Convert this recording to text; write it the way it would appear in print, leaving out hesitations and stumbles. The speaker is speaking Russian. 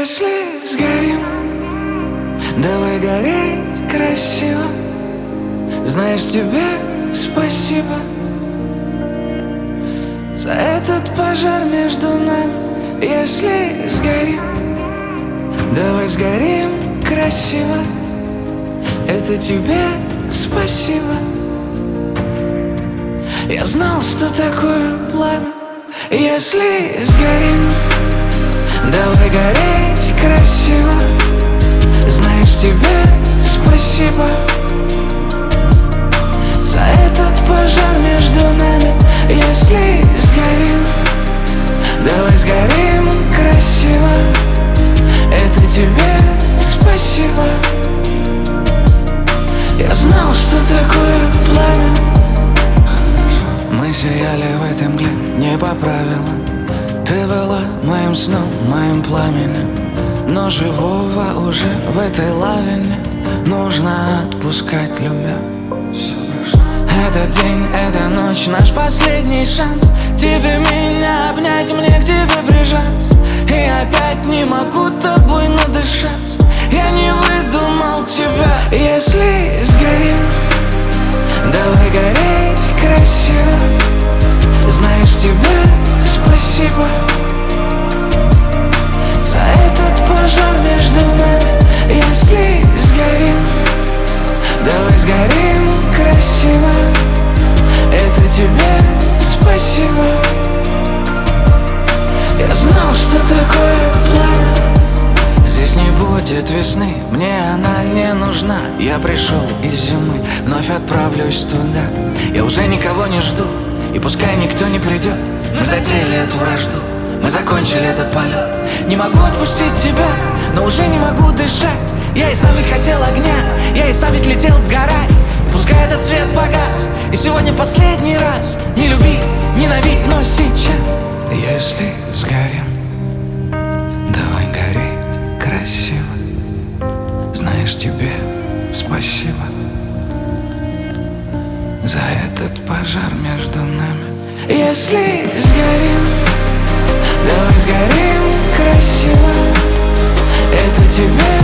Если сгорим, давай гореть красиво. Знаешь, тебе спасибо за этот пожар между нами. Если сгорим, давай сгорим красиво. Это тебе спасибо. Я знал, что такое пламя. Если сгорим, давай гореть красиво. Знаешь, тебе спасибо за этот пожар между нами. Если сгорим, давай сгорим красиво. Это тебе спасибо. Я знал, что такое пламя. Мы сияли в этой мгле не по правилам. Ты была моим сном, моим пламенем. Но живого уже в этой лаве нет. Нужно отпускать, любя. Все прошло. Этот день, эта ночь, наш последний шанс. Тебе меня обнять, мне к тебе прижаться. И опять не могу тобой надышаться. Я не выдумал тебя. Если сгорим, давай гореть красиво. Знаешь, тебе спасибо за этот пожар между нами. Если сгорим, давай сгорим красиво. Это тебе спасибо. Я знал, что такое пламя. Здесь не будет весны, мне она не нужна. Я пришел из зимы, вновь отправлюсь туда. Я уже никого не жду, и пускай никто не придет. Мы затеяли эту вражду, мы закончили этот полет. Не могу отпустить тебя, но уже не могу дышать. Я и сам ведь хотел огня, я и сам ведь летел сгорать. Пускай этот свет погас, и сегодня в последний раз. Не люби, ненавидь, но сейчас. Если сгорим, давай гореть красиво. Знаешь, тебе спасибо за этот пожар между нами. Если сгорим, давай сгорим красиво. Это тебе